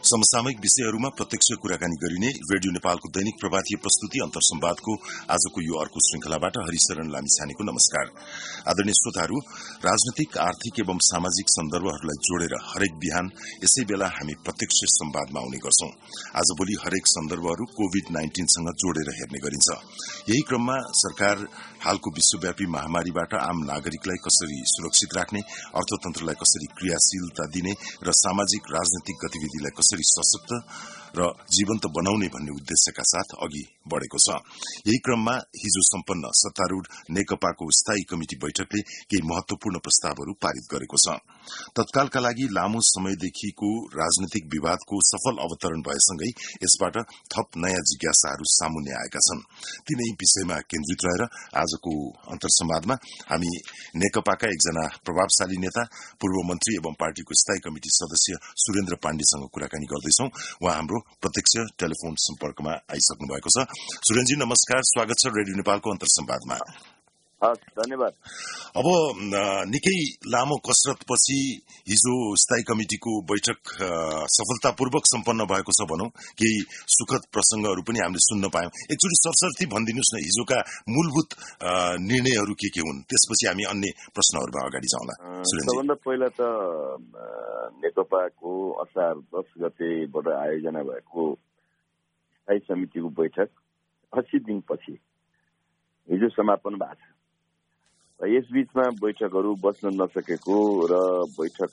समसामयिक विषयहरूमा प्रत्यक्ष कुराकानी गरिने रेडियो नेपालको दैनिक प्रभातीय प्रस्तुति अन्तर्संवादको आजको यो अर्को श्रृंखलाबाट हरिशरण लामिछानेको नमस्कार। आदरणीय श्रोताहरू, राजनैतिक, आर्थिक एवं सामाजिक सन्दर्भहरूलाई जोडेर हरेक बिहान यसै बेला हामी प्रत्यक्ष संवादमा आउने गर्छौं। आजभोलि हरेक सन्दर्भहरू कोभिड-19 सँग जोडेर हेर्ने गरिन्छ। यही क्रममा सरकार हालको विश्वव्यापी महामारीबाट आम नागरिकलाई कसरी सुरक्षित राख्ने, अर्थतन्त्रलाई कसरी क्रियाशीलता दिने र सामाजिक राजनैतिक गतिविधिलाई कसरी सशक्त र जीवन्त बनाउने भन्ने उद्देश्यका साथ अघि बढ़ेको छ। यही क्रममा हिजो सम्पन्न सत्तारूढ़ नेकपाको स्थायी कमिटी बैठकले केही महत्वपूर्ण प्रस्तावहरू पारित गरेको छ। तत्कालका लागि लामो समयदेखिको राजनैतिक विवादको सफल अवतरण भएसँगै यसबाट थप नयाँ जिज्ञासाहरू सामुन्ने आएका छन्। तिनै विषयमा केन्द्रित रहेर आजको अन्तर्संवादमा हामी नेकपाका एकजना प्रभावशाली नेता, पूर्व मन्त्री एवं पार्टीको स्थायी कमिटी सदस्य सुरेन्द्र पाण्डेसँग कुराकानी गर्दैछौं। उहाँ हाम्रो प्रत्यक्ष टेलिफोन सम्पर्कमा आइसक्नु भएको छ। सुरेन्द्रजी नमस्कार, स्वागत छ रेडियो नेपालको अन्तर्संवादमा। धन्यवाद। अब निकै लामो कसरतपछि हिजो स्थायी कमिटिको बैठक सफलतापूर्वक सम्पन्न भएको छ भनौं। केही सुखद प्रसंगहरू पनि हामीले सुन्न पायौं। एकचोटि सरसर्ती भनिदिनुस् न, हिजोका मूलभूत निर्णयहरू के हुन्, त्यसपछि हामी अन्य प्रश्नहरूमा अगाडि जाउँला। सबभन्दा पहिला त नेकपाको असार 10 गतेबाट आयोजना भएको स्थायी समितिको बैठक 80 दिनपछि हिजो समापन भएको छ। यस बीचमा बैठकहरू बस्न नसकेको र बैठक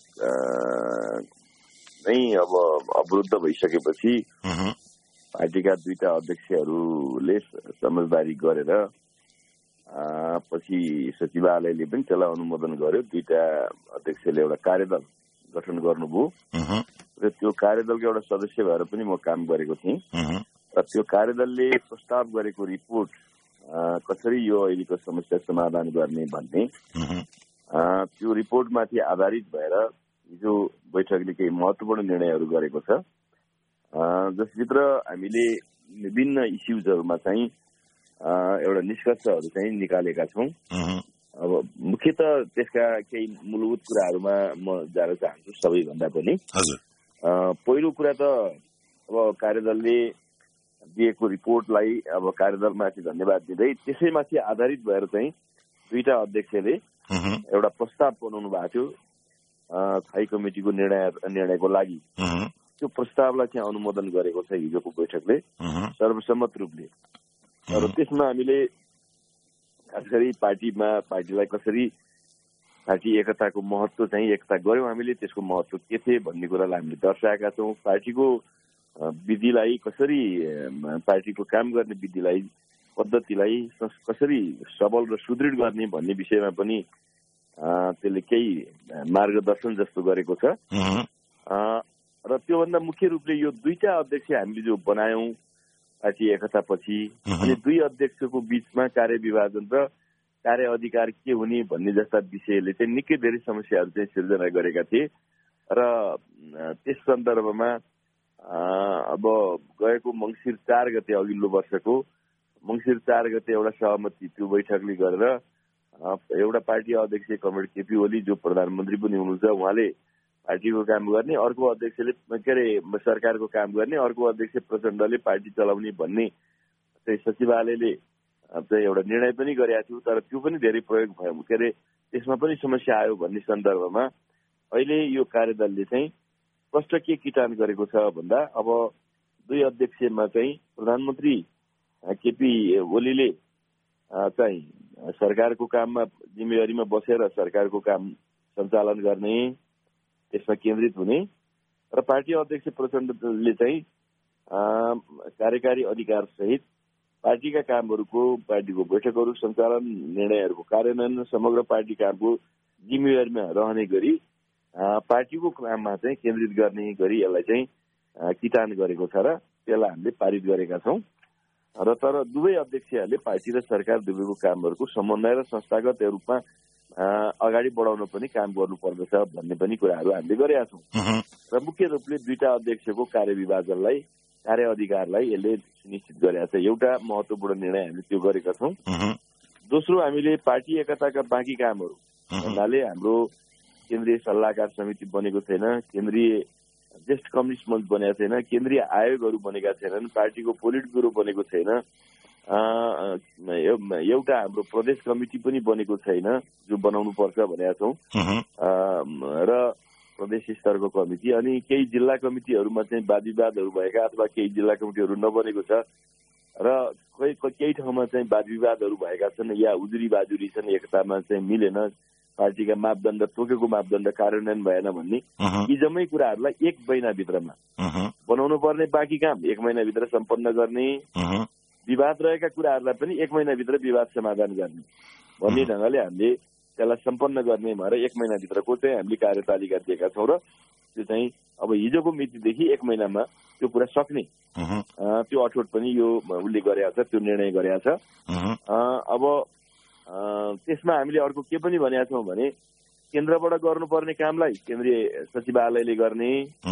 नै अब अवरुद्ध भइसकेपछि पार्टीका दुईटा अध्यक्षहरूले समझदारी गरेर पछि सचिवालयले पनि त्यसलाई अनुमोदन गर्यो। दुईटा अध्यक्षले एउटा कार्यदल गठन गर्नुभयो र त्यो कार्यदलको एउटा सदस्य भएर पनि म काम गरेको थिएँ र त्यो कार्यदलले प्रस्ताव गरेको रिपोर्ट कसरी यो अहिलेको समस्या समाधान गर्ने भन्ने त्यो रिपोर्टमाथि आधारित भएर हिजो बैठकले केही महत्वपूर्ण निर्णयहरू गरेको छ, जसभित्र हामीले विभिन्न इस्युजहरूमा चाहिँ एउटा निष्कर्षहरू चाहिँ निकालेका छौं। अब मुख्यतः त्यसका केही मूलभूत कुराहरूमा म जान चाहन्छु। सबैभन्दा पनि पहिलो कुरा त अब कार्यदलले दिएको रिपोर्टलाई अब कार्यदलमाथि धन्यवाद दिँदै त्यसैमाथि आधारित भएर चाहिँ दुईटा अध्यक्षले एउटा प्रस्ताव बनाउनु भएको थियो स्थायी कमिटिको निर्णयको लागि। त्यो प्रस्तावलाई चाहिँ अनुमोदन गरेको छ हिजोको बैठकले सर्वसम्मत रूपले। र त्यसमा हामीले खास गरी पार्टीलाई कसरी पार्टी एकताको महत्व चाहिँ एकता गर्यौं हामीले, त्यसको महत्व के थिए भन्ने कुरालाई हामीले दर्शाएका छौं। पार्टीको विधिलाई कसरी, पार्टीको काम गर्ने विधिलाई, पद्धतिलाई कसरी सबल र सुदृढ गर्ने भन्ने विषयमा पनि त्यसले केही मार्गदर्शन जस्तो गरेको छ। र त्योभन्दा मुख्य रूपले यो दुईटा अध्यक्ष हामीले जो बनायौं पार्टी एकतापछि, अनि दुई अध्यक्षको बीचमा कार्यविभाजन र कार्य अधिकार के हुने भन्ने जस्ता विषयले चाहिँ निकै धेरै समस्याहरू चाहिँ सिर्जना गरेका थिए। र त्यस सन्दर्भमा अब गएको मंसिर 4 गते अघिल्लो वर्षको मंसिर 4 गते एउटा सहमति त्यो बैठकले गरेर एउटा पार्टी अध्यक्ष कमरेड केपी ओली जो प्रधानमन्त्री पनि हुनुहुन्छ, उहाँले पार्टीको काम गर्ने, अर्को अध्यक्षले सरकारको काम गर्ने, अर्को अध्यक्ष प्रचण्डले पार्टी चलाउने भन्ने चाहिँ सचिवालयले चाहिँ एउटा निर्णय पनि गरेका थियो। तर त्यो पनि धेरै प्रयोग भयो, त्यसमा पनि समस्या आयो भन्ने सन्दर्भमा अहिले यो कार्यदलले चाहिँ स्पष्ट के किटान गरेको छ भन्दा अब दुई अध्यक्षमा चाहिँ प्रधानमन्त्री केपी ओलीले चाहिँ सरकारको काममा जिम्मेवारीमा बसेर सरकारको काम सञ्चालन गर्ने, त्यसमा केन्द्रित हुने, र पार्टी अध्यक्ष प्रचण्डले चाहिँ कार्यकारी अधिकार सहित पार्टीका कामहरूको, पार्टीको बैठकहरू सञ्चालन, निर्णयहरूको कार्यान्वयन, समग्र पार्टी कामको जिम्मेवारीमा रहने गरी पार्टीको काममा चाहिँ केन्द्रित गर्ने गरी यसलाई चाहिँ किटान गरेको छ र त्यसलाई हामीले पारित गरेका छौं। र तर दुवै अध्यक्षहरूले पार्टी र सरकार दुवैको कामहरूको समन्वय र संस्थागत रूपमा अगाडि बढाउन पनि काम गर्नुपर्दछ भन्ने पनि कुराहरू हामीले गरेका छौं। र मुख्य रूपले दुईटा अध्यक्षको कार्यविभाजनलाई, कार्य अधिकारलाई यसले सुनिश्चित गरेका छ। एउटा महत्वपूर्ण निर्णय हामीले त्यो गरेका छौं। दोस्रो, हामीले पार्टी एकताका बाँकी कामहरू भन्नाले हाम्रो केन्द्रीय सल्लाहकार समिति बनेको छैन, केन्द्रीय ज्येष्ठ कम्युनिस्ट मञ्च बनेको छैन, केन्द्रीय आयोगहरू बनेका छैनन्, पार्टीको पोलिट ब्युरो बनेको छैन, एउटा हाम्रो प्रदेश कमिटी पनि बनेको छैन जो बनाउनु पर्छ भनेका छौँ र प्रदेश स्तरको कमिटी। अनि केही जिल्ला कमिटीहरूमा चाहिँ वाद विवादहरू भएका अथवा केही जिल्ला कमिटीहरू नबनेको छ र केही ठाउँमा चाहिँ वाद विवादहरू भएका छन् या उजुरी बाजुरी छन्, एकतामा चाहिँ मिलेन, पार्टीका मापदण्ड तोकेको मापदण्ड कार्यान्वयन भएन भन्ने यी जम्मै कुराहरूलाई 1 महिनाभित्रमा बनाउनु पर्ने, बाँकी काम 1 महिनाभित्र सम्पन्न गर्ने, विवाद रहेका कुराहरूलाई पनि 1 महिनाभित्र विवाद समाधान गर्ने भन्ने ढङ्गले हामीले त्यसलाई सम्पन्न गर्ने भएर 1 महिनाभित्रको चाहिँ हामीले कार्यतालिका दिएका छौँ र त्यो चाहिँ अब हिजोको मितिदेखि 1 महिनामा त्यो कुरा सक्ने त्यो अठोट पनि यो उसले गरेका छ, त्यो निर्णय गरेका छ। अब त्यसमा हामीले अर्को के पनि भनेका छौँ भने केन्द्रबाट गर्नुपर्ने कामलाई केन्द्रीय सचिवालयले गर्ने,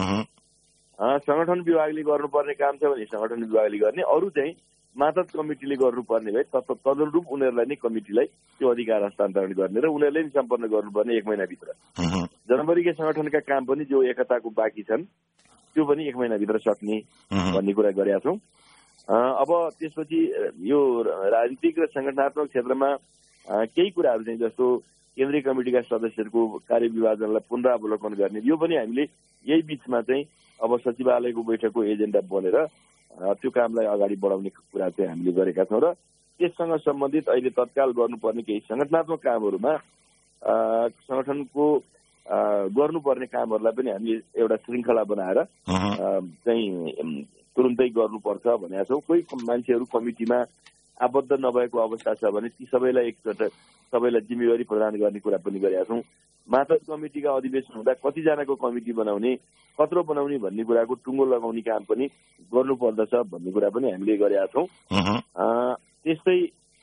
संगठन विभागले गर्नुपर्ने काम छ भने संगठन विभागले गर्ने, अरू चाहिँ मातहत कमिटीले गर्नुपर्ने भए तदनुरूप उनीहरूलाई नै कमिटीलाई त्यो अधिकार हस्तान्तरण गर्ने र उनीहरूले नै सम्पन्न गर्नुपर्ने 1 महिनाभित्र। जनवरीकै संगठनका काम पनि जो एकताको बाँकी छन् त्यो पनि 1 महिनाभित्र सक्ने भन्ने कुरा गरेका छौँ। अब त्यसपछि यो राजनीतिक र संगठनात्मक क्षेत्रमा केही कुराहरू चाहिँ जस्तो केन्द्रीय कमिटीका सदस्यहरूको कार्यविभाजनलाई पुनरावलोकन गर्ने, यो पनि हामीले यही बीचमा चाहिँ अब सचिवालयको बैठकको एजेन्डा बनेर त्यो कामलाई अगाडि बढाउने कुरा चाहिँ हामीले गरेका छौँ र त्यससँग सम्बन्धित अहिले तत्काल गर्नुपर्ने केही संगठनात्मक कामहरूमा संगठनको गर्नुपर्ने कामहरूलाई पनि हामीले एउटा श्रृङ्खला बनाएर चाहिँ तुरुन्तै गर्नुपर्छ भनेका छौँ। कोही मान्छेहरू कमिटीमा आबद्ध नभएको अवस्था छ भने ती सबैलाई एकचोटि सबैलाई जिम्मेवारी प्रदान गर्ने कुरा पनि गरेका छौँ। मातहत कमिटीका अधिवेशन हुँदा कतिजनाको कमिटी बनाउने, कत्रो बनाउने भन्ने कुराको टुङ्गो लगाउने काम पनि गर्नुपर्दछ भन्ने कुरा पनि हामीले गरेका छौँ। त्यस्तै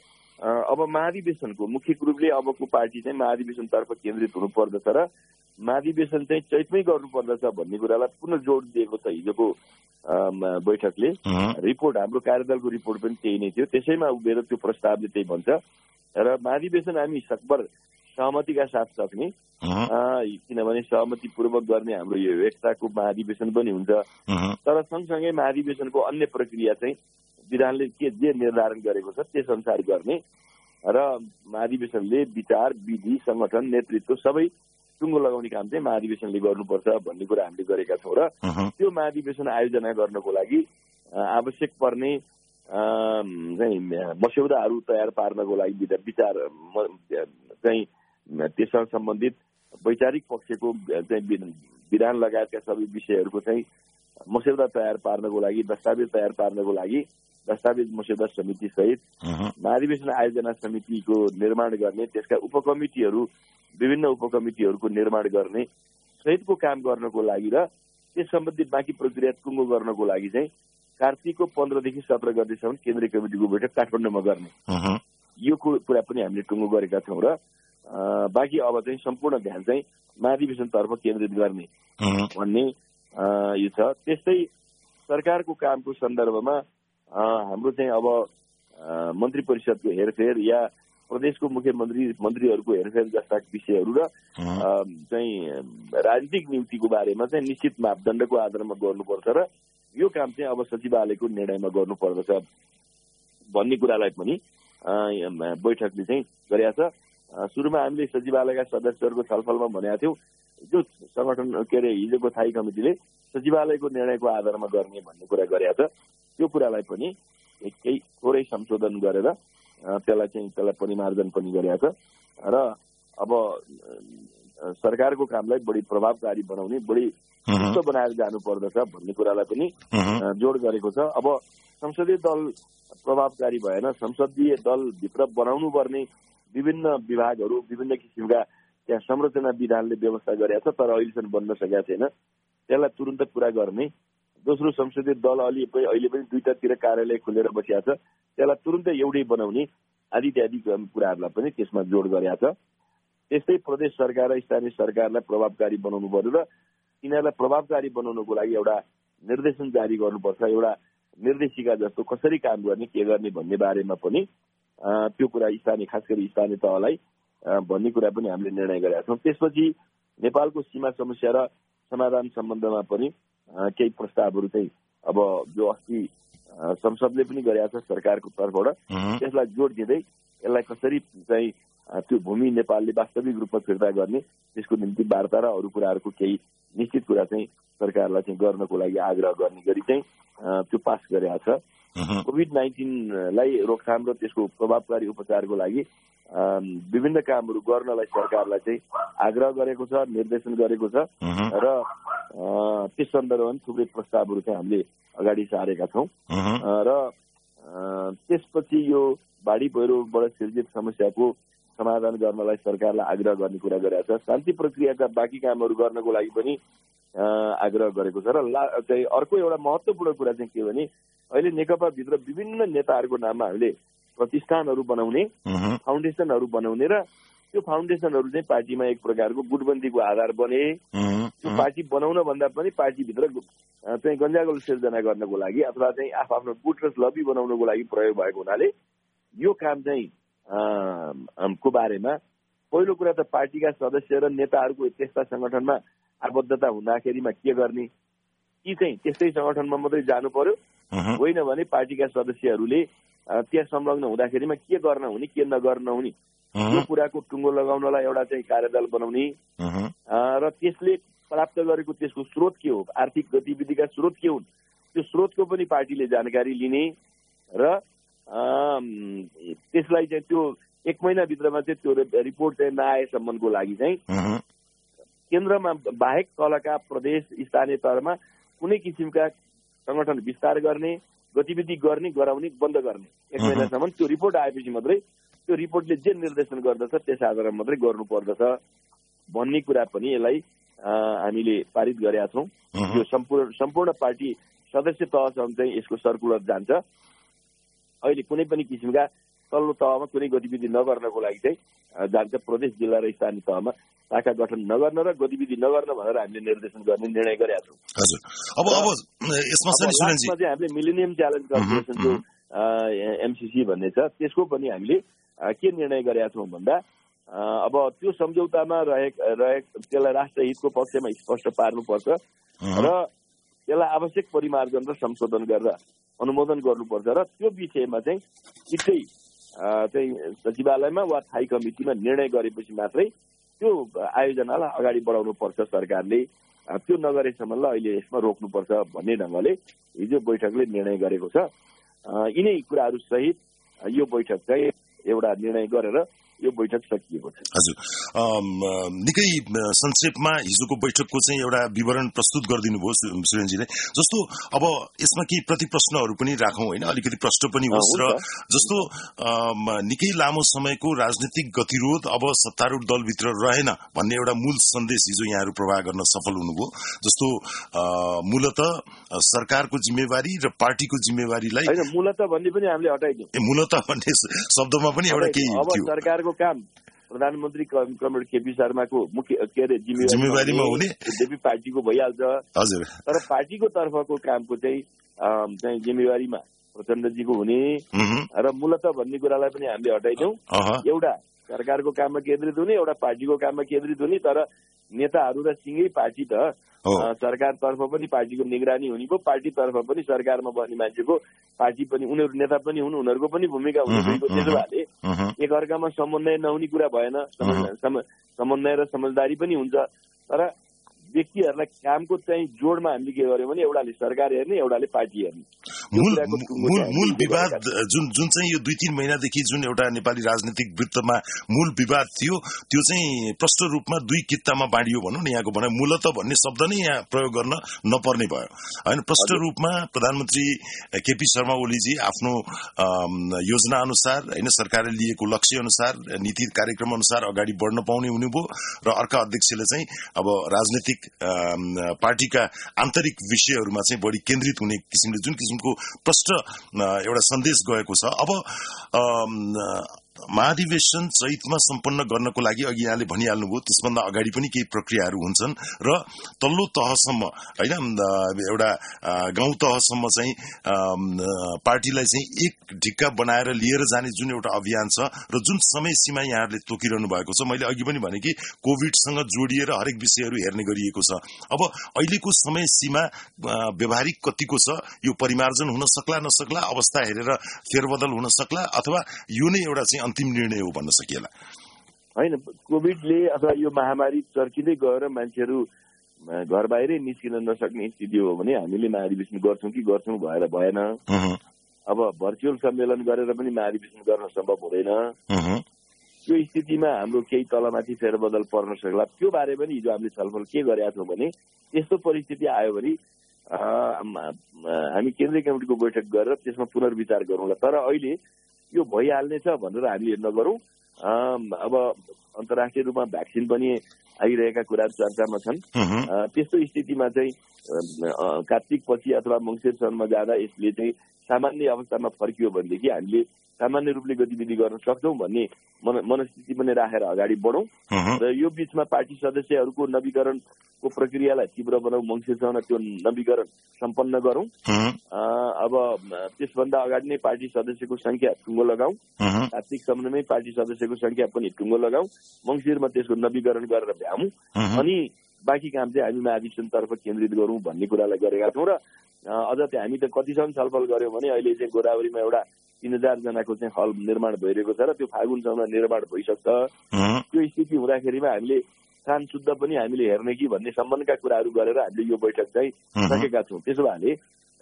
अब महाधिवेशनको मुख्य रूपले अबको पार्टी चाहिँ महाधिवेशनतर्फ केन्द्रित हुनुपर्दछ र महाधिवेशन चाहिँ चैतमै गर्नुपर्दछ भन्ने कुरालाई पुनः जोड दिएको छ हिजोको बैठकले। रिपोर्ट हाम्रो कार्यदलको रिपोर्ट पनि त्यही नै थियो, त्यसैमा उभिएर त्यो प्रस्तावले त्यही भन्छ र महाधिवेशन हामी सकभर सहमतिका साथ सक्ने, किनभने सहमतिपूर्वक गर्ने हाम्रो यो एकताको महाधिवेशन पनि हुन्छ। तर सँगसँगै महाधिवेशनको अन्य प्रक्रिया चाहिँ विधानले जे निर्धारण गरेको छ त्यस अनुसार गर्ने र महाधिवेशनले विचार, विधि, संगठन, नेतृत्व सबै टुङ्गो लगाउने काम चाहिँ महाधिवेशनले गर्नुपर्छ भन्ने कुरा हामीले गरेका छौँ र त्यो महाधिवेशन आयोजना गर्नको लागि आवश्यक पर्ने चाहिँ मस्यौदाहरू तयार पार्नको लागि विचार चाहिँ त्यससँग सम्बन्धित वैचारिक पक्षको चाहिँ विधान लगायतका सबै विषयहरूको चाहिँ मस्यौदा तयार पार्नको लागि, दस्तावेज तयार पार्नको लागि दस्तावेज मस्यौदा समिति सहित महाधिवेशन आयोजना समितिको निर्माण गर्ने, त्यसका उपकमिटीहरू विभिन्न उपकमिटीहरूको निर्माण गर्ने सहितको काम गर्नको लागि र त्यस सम्बन्धी बाँकी प्रक्रिया टुङ्गो गर्नको लागि चाहिँ कार्तिकको 15 देखि 17 गतेसम्म केन्द्रीय कमिटीको बैठक काठमाडौँमा गर्ने यो कुरा पनि हामीले टुङ्गो गरेका छौँ र बाँकी अब चाहिँ सम्पूर्ण ध्यान चाहिँ महाधिवेशनतर्फ केन्द्रित गर्ने भन्ने यो छ। त्यस्तै सरकारको कामको सन्दर्भमा हाम्रो चाहिँ अब मन्त्री परिषदको हेरफेर या प्रदेशको मन्त्रीहरूको हेरफेर जस्ता विषयहरू र चाहिँ राजनीतिक नियुक्तिको बारेमा चाहिँ निश्चित मापदण्डको आधारमा गर्नुपर्छ र यो काम चाहिँ अब सचिवालयको निर्णयमा गर्नुपर्दछ भन्ने कुरालाई पनि बैठकले चाहिँ गरेका छ। सुरुमा हामीले सचिवालयका सदस्यहरूको छलफलमा भनेका थियौँ जो संगठन के अरे हिजोको स्थायी कमिटीले सचिवालयको निर्णयको आधारमा गर्ने भन्ने कुरा गरेका छ। त्यो कुरालाई पनि केही थोरै संशोधन गरेर त्यसलाई परिमार्जन पनि गरेका छ र अब सरकारको कामलाई बढी प्रभावकारी बनाउने, बढी सुस्त बनाएर जानु पर्दछ भन्ने कुरालाई पनि जोड गरेको छ। अब संसदीय दल प्रभावकारी भएन, संसदीय दलभित्र बनाउनु पर्ने विभिन्न विभागहरू, विभिन्न किसिमका त्यहाँ संरचना विधानले व्यवस्था गरेका छ तर अहिलेसम्म बन्न सकेका छैन, त्यसलाई तुरन्त पुरा गर्ने। दोस्रो, संसदीय दल अहिले पनि दुईटातिर कार्यालय खुलेर बसिया छ, त्यसलाई तुरन्तै एउटै बनाउने आदि इत्यादि कुराहरूलाई पनि त्यसमा जोड गरेका छ। त्यस्तै प्रदेश सरकार र स्थानीय सरकारलाई प्रभावकारी बनाउनु पर्यो र तिनीहरूलाई प्रभावकारी बनाउनको लागि एउटा निर्देशन जारी गर्नुपर्छ, एउटा निर्देशिका जस्तो कसरी काम गर्ने, के गर्ने भन्ने बारेमा पनि त्यो कुरा खास गरी स्थानीय तहलाई भन्ने कुरा पनि हामीले निर्णय गरेका छौँ। त्यसपछि नेपालको सीमा समस्या र समाधान सम्बन्धमा पनि केही प्रस्तावहरू चाहिँ अब जो अस्ति संसदले पनि गरेको छ सरकारको तर्फबाट त्यसलाई जोड दिँदै यसलाई कसरी चाहिँ त्यो भूमि नेपालले वास्तविक रूपमा फिर्ता गर्ने त्यसको निम्ति वार्ता र अरू कुराहरूको केही निश्चित कुरा चाहिँ सरकारलाई चाहिँ गर्नको लागि आग्रह गर्ने गरी चाहिँ त्यो पास गरेको छ। कोभिड-19लाई रोकथाम र त्यसको प्रभावकारी उपचारको लागि विभिन्न कामहरू गर्नलाई सरकारलाई चाहिँ आग्रह गरेको छ, निर्देशन गरेको छ र त्यस सन्दर्भमा थुप्रै प्रस्तावहरू चाहिँ हामीले अगाडि सारेका छौँ र त्यसपछि यो बाढी पहिरोबाट सिर्जित समस्याको समाधान गर्नलाई सरकारलाई आग्रह गर्ने कुरा गरेको छ। शान्ति प्रक्रियाका बाँकी कामहरू गर्नको लागि पनि आग्रह गरेको छ र चाहिँ अर्को एउटा महत्त्वपूर्ण कुरा चाहिँ के भने अहिले नेकपाभित्र विभिन्न नेताहरूको नाममा हामीले प्रतिष्ठानहरू बनाउने, फाउन्डेसनहरू बनाउने र त्यो फाउन्डेसनहरू चाहिँ पार्टीमा एक प्रकारको गुटबन्दीको आधार बने। त्यो पार्टी बनाउन भन्दा पनि पार्टीभित्र चाहिँ गन्जागोल सिर्जना गर्नको लागि अथवा चाहिँ आफ्नो गुट र लबी बनाउनको लागि प्रयोग भएको हुनाले यो काम चाहिँ को बारेमा पहिलो कुरा त पार्टीका सदस्य र नेताहरूको त्यस्ता संगठनमा आबद्धता हुँदाखेरिमा के गर्ने, कि चाहिँ त्यस्तै संगठनमा मात्रै जानु पर्यो, होइन भने पार्टीका सदस्यहरूले त्यहाँ संलग्न हुँदाखेरिमा के गर्न हुने के नगर्न हुने यो कुराको टुङ्गो लगाउनलाई एउटा चाहिँ कार्यदल बनाउने र त्यसले प्राप्त गरेको त्यसको स्रोत के हो, आर्थिक गतिविधिका स्रोत के हुन् त्यो स्रोतको पनि पार्टीले जानकारी लिने र त्यसलाई चाहिँ त्यो 1 महिनाभित्रमा चाहिँ त्यो रिपोर्ट चाहिँ नआएसम्मको लागि चाहिँ केन्द्रमा बाहेक तलका प्रदेश स्थानीय तहमा कुनै किसिमका संगठन विस्तार गर्ने, गतिविधि गर्ने, गराउने, बन्द गर्ने 1 महिनासम्म त्यो रिपोर्ट आएपछि मात्रै त्यो रिपोर्टले जे निर्देशन गर्दछ त्यस आधारमा मात्रै गर्नुपर्दछ भन्ने कुरा पनि यसलाई हामीले पारित गरेका छौँ। यो सम्पूर्ण पार्टी सदस्य तहसम्म चाहिँ यसको सर्कुलर जान्छ। अहिले कुनै पनि किसिमका तल्लो तहमा कुनै गतिविधि नगर्नको लागि चाहिँ जान्छ, प्रदेश, जिल्ला र स्थानीय तहमा शाखा गठन नगर्न र गतिविधि नगर्न भनेर हामीले निर्देशन गर्ने निर्णय गरेका छौँ। हजुर, अब यसमा चाहिँ हामीले मिलेनियम च्यालेन्ज कर्पोरेसन जो एमसीसी भन्ने छ त्यसको पनि हामीले के निर्णय गरेका छौँ भन्दा अब त्यो सम्झौतामा त्यसलाई राष्ट्रहितको पक्षमा स्पष्ट पार्नुपर्छ र त्यसलाई आवश्यक परिमार्जन र संशोधन गरेर अनुमोदन गर्नुपर्छ र त्यो विषयमा चाहिँ ठिकै चाहिँ सचिवालयमा वा स्थायी कमिटीमा निर्णय गरेपछि मात्रै त्यो आयोजनालाई अगाडि बढाउनु पर्छ सरकारले। त्यो नगरेसम्मलाई अहिले यसमा रोक्नुपर्छ भन्ने ढङ्गले हिजो बैठकले निर्णय गरेको छ। यिनै कुराहरू सहित यो बैठक चाहिँ एउटा निर्णय गरेर यो बैठक सकिएको छ। हजुर, निकै संक्षेपमा हिजोको बैठकको चाहिँ एउटा विवरण प्रस्तुत गरिदिनु भयो सुरेनजीले। जस्तो अब यसमा केही प्रतिप्रश्नहरू पनि राखौँ होइन, अलिकति प्रश्न पनि होस् र जस्तो निकै लामो समयको राजनीतिक गतिरोध अब सत्तारूढ दलभित्र रहेन भन्ने एउटा मूल सन्देश हिजो यहाँहरू प्रवाह गर्न सफल हुनुभयो। जस्तो मूलत सरकारको जिम्मेवारी र पार्टीको जिम्मेवारीलाई मूलत भन्ने पनि हामीले हटाइदियौँ। मूलत भन्ने शब्दमा पनि एउटा केही सरकारको काम प्रधानमन्त्री कमरेड केपी शर्माको मुख्य के अरे जिम्मेवारीमा हुने पार्टीको भइहाल्छ। हजुर, तर पार्टीको तर्फको कामको चाहिँ जिम्मेवारीमा प्रचण्डजीको हुने र मूलत भन्ने कुरालाई पनि हामीले हटाइदियौँ। एउटा सरकारको काममा केन्द्रित हुने, एउटा पार्टीको काममा केन्द्रित हुने, तर नेताहरू र सिंगै पार्टी त सरकारतर्फ पनि पार्टीको निगरानी हुने भयो, पार्टीतर्फ पनि सरकारमा बस्ने मान्छेको पार्टी पनि उनीहरू नेता पनि हुन्, उनीहरूको पनि भूमिका हुने गएको। त्यसो भए एकअर्कामा समन्वय नहुने कुरा भएन, समन्वय र समझदारी पनि हुन्छ। तर व्यक्तिहरूलाई कामको चाहिँ जोडमा हामीले के गर्यौँ भने एउटाले सरकार हेर्ने, एउटाले पार्टी हेर्ने। मूल विवाद जुन चाहिँ यो 2-3 महिनादेखि जुन एउटा नेपाली राजनीतिक वृत्तमा मूल विवाद थियो त्यो चाहिँ प्रष्ट रूपमा 2 कित्तामा बाँडियो भनौँ न। यहाँको भनाइ मूलत भन्ने शब्द नै यहाँ प्रयोग गर्न नपर्ने भयो होइन। प्रष्ट रूपमा प्रधानमन्त्री केपी शर्मा ओलीजी आफ्नो योजना अनुसार होइन, सरकारले लिएको लक्ष्य अनुसार, नीति कार्यक्रम अनुसार अगाडि बढ्न पाउने हुनुभयो र अर्का अध्यक्षले चाहिँ अब राजनीतिक पार्टीका आन्तरिक विषयहरूमा चाहिँ बढी केन्द्रित हुने किसिमले जुन किसिमको प्रष्ट एउटा सन्देश गएको छ। अब महाधिवेशन चैतमा सम्पन्न गर्नको लागि अघि यहाँले भनिहाल्नुभयो त्यसभन्दा अगाडि पनि केही प्रक्रियाहरू हुन्छन् र तल्लो तहसम्म हैन एउटा गाउँ तहसम्म चाहिँ पार्टीलाई चाहिँ एक ढिक्का बनाएर लिएर जाने जुन एउटा अभियान छ र जुन समय सीमा यहाँहरूले तोकिरहनु भएको छ मैले अघि पनि भने कि कोभिडसँग जोडिएर हरेक विषयहरू हेर्ने गरिएको छ अब अहिलेको समय सीमा व्यवहारिक कतिको छ यो परिमार्जन हुन सक्ला नसक्ला अवस्था हेरेर फेरबदल हुन सक्ला अथवा यो नै एउटा चाहिँ अन्तिम निर्णय हो भन्न सकिएला होइन कोभिडले अथवा यो महामारी चर्किँदै गएर मान्छेहरू घर बाहिरै निस्किन नसक्ने स्थिति हो भने हामीले महाधिवेशन गर्छौँ कि गर्छौँ भएर भएन अब भर्चुअल सम्मेलन गरेर पनि महाधिवेशन गर्न सम्भव हुँदैन त्यो स्थितिमा हाम्रो केही तलमाथि फेरबदल पर्न सक्ला त्यो बारे पनि हिजो हामीले छलफल के गरेका छौँ भने यस्तो परिस्थिति आयो भने हामी केन्द्रीय कमिटिको बैठक गरेर त्यसमा पुनर्विचार गरौँला तर अहिले यो भइहाल्नेछ भनेर हामीले नगरौँ अब अन्तर्राष्ट्रिय रूपमा भ्याक्सिन पनि आइरहेका कुराहरू चर्चामा छन् त्यस्तो स्थितिमा चाहिँ कार्तिक पछि अथवा मङ्सिरसम्म जाँदा यसले चाहिँ सामान्य अवस्थामा फर्कियो भनेदेखि हामीले सामान्य रूपले गतिविधि गर्न सक्छौँ भन्ने मनस्थिति पनि राखेर अगाडि बढौँ र यो बीचमा पार्टी सदस्यहरूको नवीकरणको प्रक्रियालाई तीव्र बनाऊ मङ्सिरसम्म त्यो नवीकरण सम्पन्न गरौँ अब त्यसभन्दा अगाडि नै पार्टी सदस्यको संख्या टुङ्गो लगाऊ कार्तिकसम्ममै पार्टी सदस्यको संख्या पनि टुङ्गो लगाऊ मङ्सिरमा त्यसको नवीकरण गरेर भ्यामौँ अनि बाँकी काम चाहिँ हामी महाधिवेशनतर्फ केन्द्रित गरौँ भन्ने कुरालाई गरेका छौँ र अझ चाहिँ हामी त कतिसम्म छलफल गर्यौँ भने अहिले चाहिँ गोदावरीमा एउटा 3000 जनाको चाहिँ हल निर्माण भइरहेको छ र त्यो फागुनसम्म निर्माण भइसक्छ त्यो स्थिति हुँदाखेरिमा हामीले स्थान शुद्ध पनि हामीले हेर्ने कि भन्ने सम्बन्धका कुराहरू गरेर हामीले यो बैठक चाहिँ सकेका छौँ त्यसो भए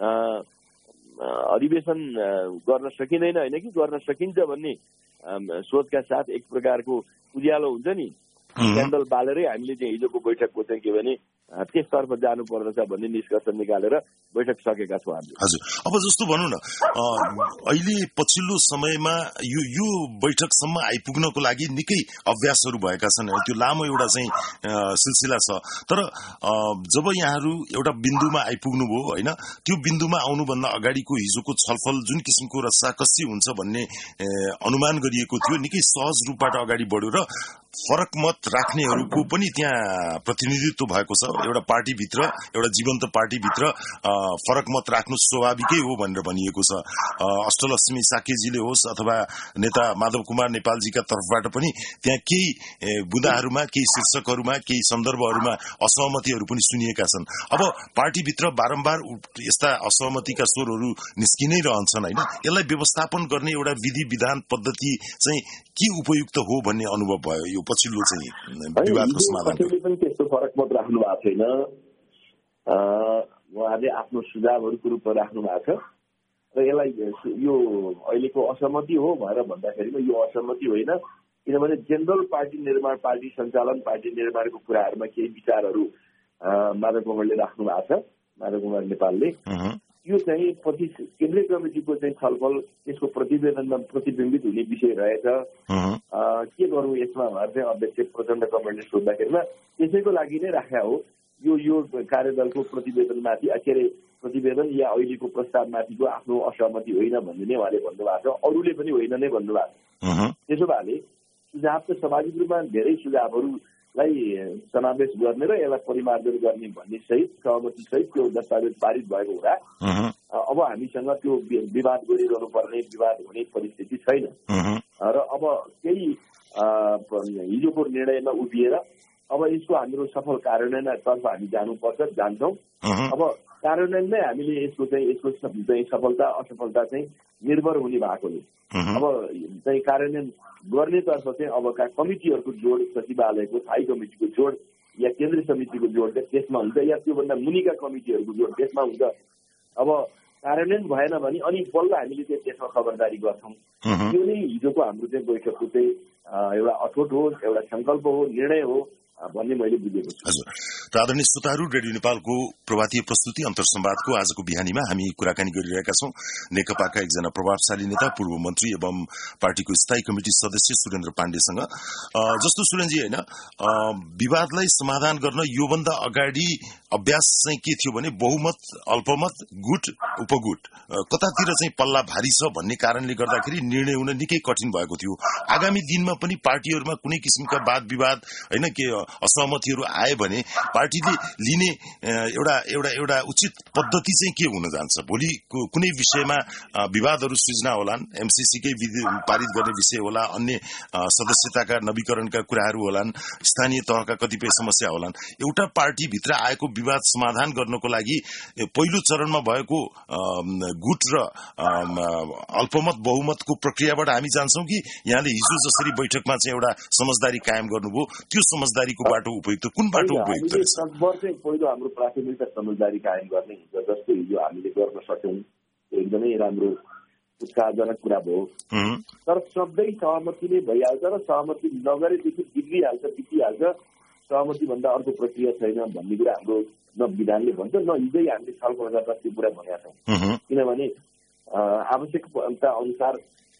अधिवेशन गर्न सकिँदैन होइन कि गर्न सकिन्छ भन्ने सोचका साथ एक प्रकारको उज्यालो हुन्छ नि क्यान्डल बालेरै हामीले चाहिँ हिजोको बैठकको चाहिँ के भने त्यसतर्फ जानु पर्दछ भन्ने निष्कर्ष निकालेर बैठक सकेका छौँ हामीले हजुर अब जस्तो भनौँ न अहिले पछिल्लो समयमा यो बैठकसम्म आइपुग्नको लागि निकै अभ्यासहरू भएका छन् त्यो लामो एउटा चाहिँ सिलसिला छ तर जब यहाँहरू एउटा बिन्दुमा आइपुग्नुभयो होइन त्यो बिन्दुमा आउनुभन्दा अगाडिको हिजोको छलफल जुन किसिमको रस्साकस्सी हुन्छ भन्ने अनुमान गरिएको थियो निकै सहज रूपबाट अगाडि बढ्यो र फरक मत राख्नेहरूको पनि त्यहाँ प्रतिनिधित्व भएको छ एउटा पार्टीभित्र एउटा जीवन्त पार्टीभित्र फरक मत राख्नु स्वाभाविकै हो भनेर भनिएको छ अष्टलक्ष्मी साकेजीले होस् अथवा नेता माधव कुमार नेपालजीका तर्फबाट पनि त्यहाँ केही बुँदाहरूमा केही शीर्षकहरूमा केही सन्दर्भहरूमा असहमतिहरू पनि सुनिएका छन् अब पार्टीभित्र बारम्बार यस्ता असहमतिका स्वरहरू निस्किनै रहन्छन् होइन यसलाई व्यवस्थापन गर्ने एउटा विधि विधान पद्धति चाहिँ के उपयुक्त हो भन्ने अनुभव भयो यो पछिल्लो चाहिँ विवादको समाधान पनि त्यस्तो फरक मत राख्नु भएको छैन उहाँले आफ्नो सुझावहरूको रूपमा राख्नु भएको छ र यसलाई यो अहिलेको असहमति हो भनेर भन्दाखेरिमा यो असहमति होइन किनभने जेनरल पार्टी निर्माण पार्टी सञ्चालन पार्टी निर्माणको कुराहरूमा केही विचारहरू माधव कुमारले राख्नु भएको छ माधव कुमार नेपालले यो चाहिँ पछि केन्द्रीय कमिटिको चाहिँ छलफल यसको प्रतिवेदनमा प्रतिबिम्बित हुने विषय रहेछ के गरौँ यसमा भनेर चाहिँ अध्यक्ष प्रचण्ड कमलले सोद्धाखेरिमा त्यसैको लागि नै राखेका हो यो कार्यदलको प्रतिवेदनमाथि के अरे प्रतिवेदन या अहिलेको प्रस्तावमाथिको आफ्नो असहमति होइन भन्ने नै उहाँले भन्नुभएको छ अरूले पनि होइन नै भन्नुभएको छ त्यसो भए सुझाव त स्वाभाविक रूपमा धेरै सुझावहरूलाई समावेश गर्ने र यसलाई परिमार्जन गर्ने भन्ने सहित सहमति सहित त्यो दस्तावेज पारित भएको हुँदा अब हामीसँग त्यो विवाद गरिरहनु पर्ने विवाद हुने परिस्थिति छैन र अब केही हिजोको निर्णयमा उभिएर अब यसको हाम्रो सफल कार्यान्वयनतर्फ हामी जानुपर्छ जान्छौँ अब कार्यान्वयनमै हामीले यसको चाहिँ सफलता असफलता चाहिँ निर्भर हुने भएकोले अब चाहिँ कार्यान्वयन गर्नेतर्फ चाहिँ अबका कमिटीहरूको जोड सचिवालयको स्थायी कमिटीको जोड या केन्द्रीय समितिको जोड त्यसमा हुन्छ या त्योभन्दा मुनिका कमिटीहरूको जोड त्यसमा हुन्छ अब कार्यान्वयन भएन भने अनि बल्ल हामीले चाहिँ त्यसमा खबरदारी गर्छौँ त्यो नै हिजोको हाम्रो चाहिँ बैठकको चाहिँ एउटा अठोट हो एउटा संकल्प हो निर्णय हो भन्ने मैले बुझेको छु। हजुर, र आदरणीय श्रोताहरू, रेडियो नेपालको प्रभातीय प्रस्तुति अन्तर्संवादको आजको बिहानीमा हामी कुराकानी गरिरहेका छौं नेकपाका एकजना प्रभावशाली नेता, पूर्व मन्त्री एवं पार्टीको स्थायी कमिटी सदस्य सुरेन्द्र पाण्डेसँग। जस्तो सुरेन्द्रजी, होइन, विवादलाई समाधान गर्न योभन्दा अगाडि अभ्यास चाहिँ के थियो भने बहुमत, अल्पमत, गुट, उपगुट कतातिर चाहिँ पल्ला भारी छ भन्ने कारणले गर्दाखेरि निर्णय हुन निकै कठिन भएको थियो। आगामी दिनमा पनि पार्टीहरूमा कुनै किसिमका वाद विवाद, होइन, के असहमतिहरू आए भने पार्टीले लिने एउटा उचित पद्धति चाहिँ के हुन जान्छ? भोलि कुनै विषयमा विवादहरू सृजना होलान्, एमसीसीकै पारित गर्ने विषय होला, अन्य सदस्यताका नवीकरणका कुराहरू होलान्, स्थानीय तहका कतिपय समस्या होलान्। एउटा पार्टीभित्र आएको विवाद समाधान गर्नको लागि पहिलो चरणमा भएको गुट र अल्पमत बहुमतको प्रक्रियाबाट हामी जान्छौं कि यहाँले हिजो जसरी बैठकमा चाहिँ एउटा समझदारी कायम गर्नुभयो, त्यो समझदारीको बाटो उपयुक्त, कुन बाटो उपयुक्त छ? चाहिँ पहिलो हाम्रो प्राथमिकता समझदारी कायम गर्ने हुन्छ, जस्तो हिजो हामीले गर्न सक्यौं, एकदमै राम्रो उत्साहजनक कुरा भयो। तर सबै सहमतिले भइहाल्छ र सहमति नगरेदेखि बिग्रिहाल्छ, सहमति भन्दा अर्को प्रक्रिया छैन भन्ने कुरा हाम्रो न विधानले भन्छ, न हिजै हामीले छलफल गर्दा त्यो कुरा भनेका छौँ। किनभने आवश्यकता अनुसार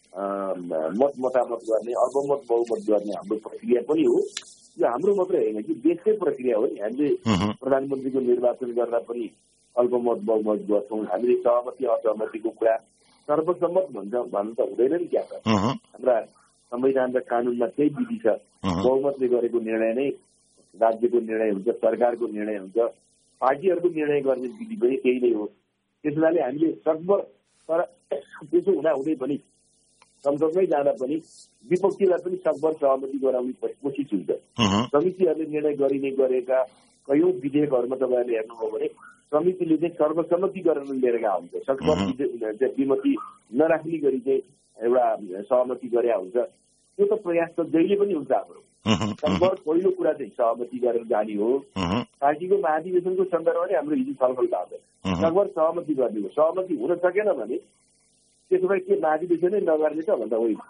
मत मतामत गर्ने, अल्पमत बहुमत गर्ने हाम्रो प्रक्रिया पनि हो। यो हाम्रो मात्रै होइन कि देशकै प्रक्रिया हो नि। हामीले प्रधानमन्त्रीको निर्वाचन गर्दा पनि अल्पमत बहुमत गर्छौँ। हामीले सहमति असहमतिको कुरा सर्वसम्मत भन्नु त हुँदैन नि क्या त। हाम्रा संविधान र कानूनमा त्यही विधि छ। बहुमतले गरेको निर्णय नै राज्यको निर्णय हुन्छ, सरकारको निर्णय हुन्छ, पार्टीहरूको निर्णय गर्ने विधि पनि त्यही नै हो। त्यसैले हामीले सकभर, तर त्यसो हुँदै पनि संसदमै जाँदा पनि विपक्षीलाई पनि सकभर सहमति गराउने कोसिस हुन्छ। समितिहरूले निर्णय गरेका कयौं विधेयकहरूमा तपाईँहरूले हेर्नुभयो भने समितिले चाहिँ सर्वसम्मति गरेर लिएका हुन्छ। सकभर विमति नराख्ने गरी चाहिँ एउटा सहमति गरे हुन्छ। त्यो त प्रयास त जहिले पनि हुन्छ हाम्रो। सकभर पहिलो कुरा चाहिँ सहमति गरेर जाने हो। पार्टीको महाधिवेशनको सन्दर्भमा नै हाम्रो हिजो छलफल भएको छ। सकभर सहमति गर्ने हो। सहमति हुन सकेन भने त्यसो भए के महाधिवेशनै नगर्ने त भन्दा होइन।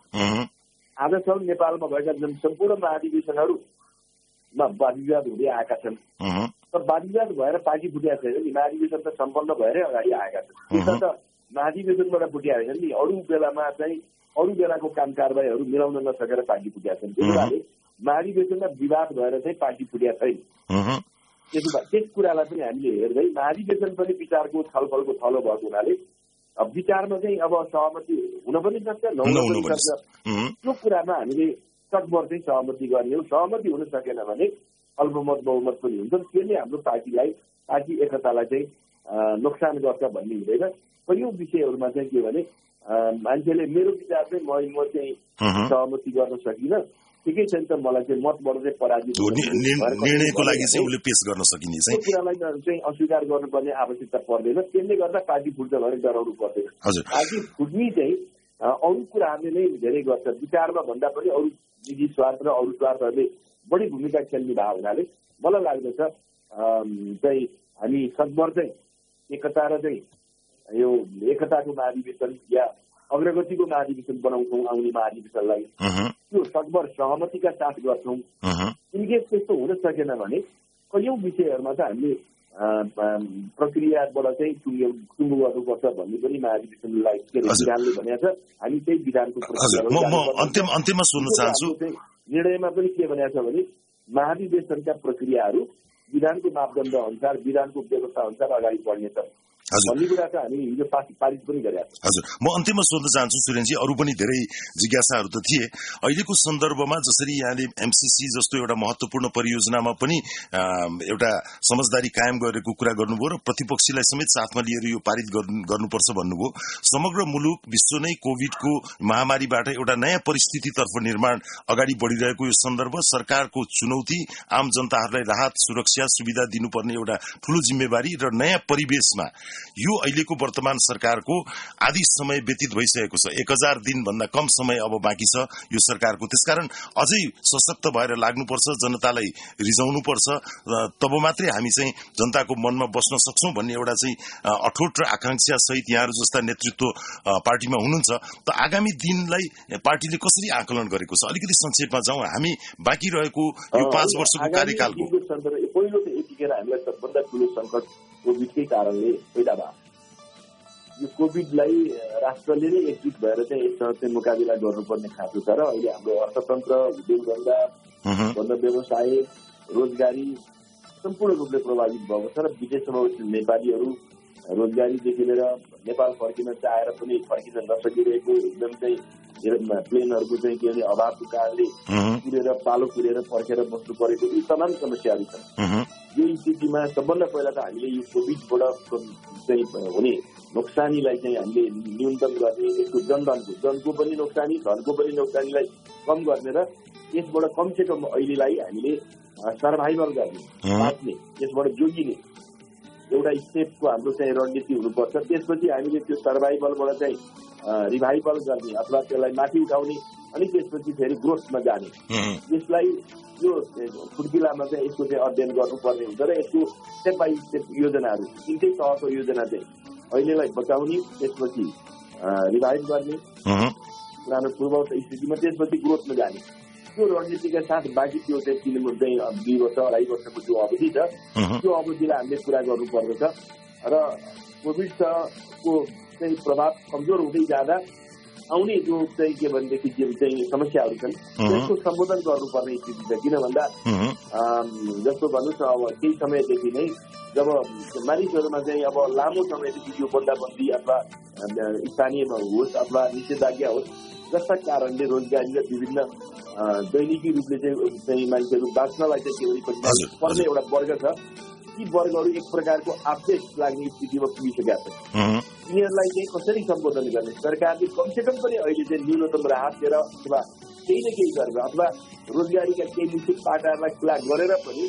आजसम्म नेपालमा भएका सम्पूर्ण महाधिवेशनहरूमा वाद विवाद हुँदै आएका छन्। तर वाद विवाद भएर पार्टी फुटेको छैन नि। महाधिवेशन त सम्पन्न भएरै अगाडि आएका छन्। त्यो त महाधिवेशनबाट फुटेको होइन नि। अरू बेलामा चाहिँ अरू बेलाको काम कारबाहीहरू मिलाउन नसकेर पार्टी फुटेका छन्। त्यस कारणले महाधिवेशनमा विवाद भएर चाहिँ पार्टी फुटेका छैन। त्यस कुरालाई पनि हामीले हेर्दै महाधिवेशन पनि विचारको छलफलको थलो भएको हुनाले विचारमा चाहिँ अब सहमति हुन पनि सक्छ, नहुन पनि सक्छ। त्यो कुरामा हामीले सकभर चाहिँ सहमति गर्ने हो। सहमति हुन सकेन भने अल्पमत बहुमत पनि हुन्छ। त्यसले हाम्रो पार्टी एकतालाई चाहिँ नोक्सान गर्छ भन्ने हुँदैन। कयौं विषयहरूमा चाहिँ के भने मान्छेले मेरो विचार चाहिँ म चाहिँ सहमति गर्न सकिनँ, ठिकै छ नि त, मलाई चाहिँ मतबाट चाहिँ पराजित निर्णयको लागि चाहिँ उसले पेश गर्न सकिने चाहिँ कुरालाई चाहिँ अस्वीकार गर्नुपर्ने आवश्यकता पर्दैन। त्यसले गर्दा पार्टी फुट्छ भने डराउनु पर्दैन। पार्टी फुट्ने चाहिँ अरू कुराहरूले नै धेरै गर्छ। विचारमा भन्दा पनि अरू निजी स्वार्थ र अरू स्वार्थहरूले बढी भूमिका खेल्ने भएको हुनाले मलाई लाग्दछ चाहिँ हामी सकभर चाहिँ एकता र चाहिँ यो एकताको महाधिवेशन या अग्रगतिको महाधिवेशन बनाउँछौँ आउने महाधिवेशनलाई। त्यो सकभर सहमतिका साथ गर्छौँ। इनकेस त्यस्तो हुन सकेन भने कयौं विषयहरूमा त हामीले प्रक्रियाबाट चाहिँ टुङ्गो गर्नुपर्छ भन्ने पनि महाधिवेशनलाई विधानले भनेको छ। हामी त्यही विधानको अन्त्यमा सोध्न चाहन्छु, निर्णयमा पनि के भनेको छ भने महाधिवेशनका प्रक्रियाहरू विधानको मापदण्ड अनुसार, विधानको व्यवस्था अनुसार अगाडि बढ्नेछ भन्ने कुरा त हामी हिजो पारित पनि गरेका छौँ। हजुर, म अन्त्यमा सोध्न चाहन्छु सुरेन्द्रजी, अरू पनि धेरै जिज्ञासाहरू त थिए। अहिलेको सन्दर्भमा जसरी यहाँले एमसीसी जस्तो एउटा महत्वपूर्ण परियोजनामा पनि एउटा समझदारी कायम गरेको कुरा गर्नुभयो र प्रतिपक्षीलाई समेत साथमा लिएर यो पारित गर्नुपर्छ भन्नुभयो। समग्र मुलुक, विश्व नै कोभिडको महामारीबाट एउटा नयाँ परिस्थितितर्फ निर्माण अगाडि बढिरहेको यो सन्दर्भ, सरकारको चुनौती, आम जनताहरूलाई राहत, सुरक्षा, सुविधा दिनुपर्ने एउटा ठूलो जिम्मेवारी र नयाँ परिवेशमा यो अहिलेको वर्तमान सरकारको आधी समय व्यतीत भइसकेको छ। 1000 दिन भन्दा कम समय अब बाँकी छ यो सरकारको। त्यसकारण अझै सशक्त भएर लाग्नुपर्छ, जनतालाई रिजाउनुपर्छ, तब मात्रै हामी चाहिँ जनताको मनमा बस्न सक्छौं भन्ने एउटा चाहिँ अठोट र आकांक्षा सहित यहाँहरू जस्ता नेतृत्व पार्टीमा हुनुहुन्छ। त आगामी दिनलाई पार्टीले कसरी आकलन गरेको छ अलिकति संक्षेपमा जाउँ। हामी बाँकी रहेको यो 5 वर्षको कार्यकालको पहिलो त यतिखेर हामीलाई सबभन्दा ठूलो संकट कोभिडकै कारणले पैदा भयो। यो कोभिडलाई राष्ट्रले नै एकजुट भएर चाहिँ यससँग चाहिँ मुकाबिला गर्नुपर्ने खाँचो छ र अहिले हाम्रो अर्थतन्त्र, उद्योग धन्दा, व्यवसाय, रोजगारी सम्पूर्ण रूपले प्रभावित भएको छ र विदेशमा नेपालीहरू रोजगारीदेखि लिएर नेपाल फर्किन चाहेर पनि फर्किन नसकिरहेको, एकदम चाहिँ प्लेनहरूको चाहिँ के भने अभावको कारणले कुरेर पालो कुरेर फर्केर बस्नु परेको यी तमाम समस्याहरू छन्। यो स्थितिमा सबभन्दा पहिला त हामीले यो कोभिडबाट चाहिँ हुने नोक्सानीलाई चाहिँ हामीले न्यूनतम गर्ने, यसको जनको पनि नोक्सानी, धनको पनि नोक्सानीलाई कम गर्ने र यसबाट कमसेकम अहिलेलाई हामीले सर्भाइभल गर्ने, बाँच्ने, यसबाट जोगिने एउटा स्टेपको हाम्रो चाहिँ रणनीति हुनुपर्छ। त्यसपछि हामीले त्यो सर्भाइभलबाट चाहिँ रिभाइभल गर्ने अथवा त्यसलाई माथि उठाउने अनि त्यसपछि फेरि ग्रोथमा जाने, यसलाई यो खुड्किलामा चाहिँ यसको चाहिँ अध्ययन गर्नुपर्ने हुन्छ र यसको स्टेप बाई स्टेप योजनाहरू 3 तहको योजना चाहिँ अहिलेलाई बचाउने, त्यसपछि रिभाइभ गर्ने पुरानो पूर्ववत स्थितिमा, त्यसपछि ग्रोथमा जाने, त्यो रणनीतिका साथ बाँकी त्यो चाहिँ 3 चाहिँ 2 वर्ष 2.5 वर्षको जो अवधि छ त्यो अवधिलाई हामीले पुरा गर्नुपर्दछ र कोभिडको चाहिँ प्रभाव कमजोर हुँदै जाँदा आउने जो चाहिँ के भनेदेखि जुन चाहिँ समस्याहरू छन् त्यसको सम्बोधन गर्नुपर्ने स्थिति छ। किन भन्दा जस्तो भन्नुहोस् न, अब केही समयदेखि नै जब मानिसहरूमा चाहिँ अब लामो समयदेखि यो बन्दाबन्दी अथवा स्थानीयमा होस् अथवा निषेधाज्ञा होस् जस्ता कारणले रोजगारी र विभिन्न दैनिकी रूपले चाहिँ मान्छेहरू बाँच्नलाई चाहिँ के पर्ने एउटा वर्ग छ, ती वर्गहरू एक प्रकारको आपदेश लाग्ने स्थितिमा पुगिसकेका छन्। यिनीहरूलाई चाहिँ कसरी सम्बोधन गर्ने, सरकारले कमसेकम पनि अहिले चाहिँ न्यूनतम राहत दिएर अथवा केही न केही गरेर अथवा रोजगारीका केही निश्चित पाटाहरूलाई खुला गरेर पनि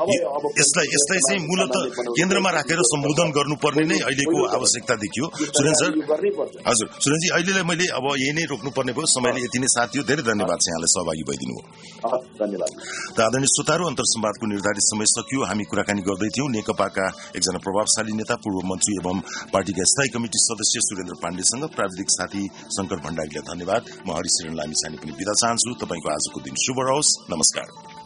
यसलाई चाहिँ मूलत केन्द्रमा राखेर सम्बोधन गर्नुपर्ने नै अहिलेको आवश्यकता देखियो। सुरेन सर, हजुर सुरेनजी, अहिलेलाई मैले अब यही नै रोक्नुपर्ने भयो, समयले यति नै साथ दियो। धेरै धन्यवाद छ यहाँलाई सहभागी भइदिनु भयो। धन्यवाद। त आदरणीय श्रोताहरू, अन्तर्संवादको निर्धारित समय सकियो। हामी कुराकानी गर्दै थियौं नेकपाका एकजना प्रभावशाली नेता, पूर्व मन्त्री एवं पार्टीका स्थायी कमिटी सदस्य सुरेन्द्र पाण्डेसँग। प्राविधिक साथी शंकर भण्डारीलाई धन्यवाद। म हरिशरण लामिछाने पनि बिदा चाहन्छु। तपाईको आजको दिन शुभ रहोस्। नमस्कार।